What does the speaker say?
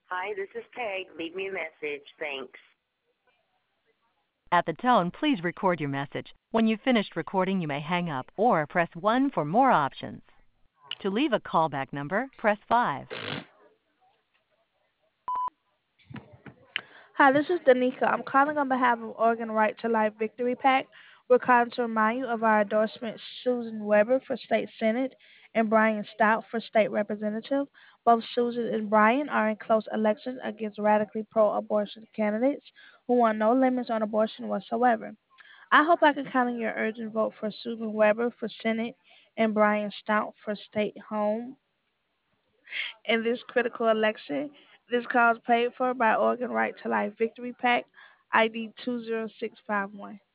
Hi, this is Peg. Leave me a message. Thanks. At the tone, please record your message. When you've finished recording, you may hang up or press 1 for more options. To leave a callback number, press 5. Hi, this is Danica. I'm calling on behalf of Oregon Right to Life Victory PAC. We're calling to remind you of our endorsement Susan Weber for State Senate and Brian Stout for State Representative. Both Susan and Brian are in close elections against radically pro-abortion candidates who want no limits on abortion whatsoever. I hope I can count on your urgent vote for Susan Weber for Senate and Brian Stout for State Home in this critical election. This cause paid for by Oregon Right to Life Victory PAC, ID 20651.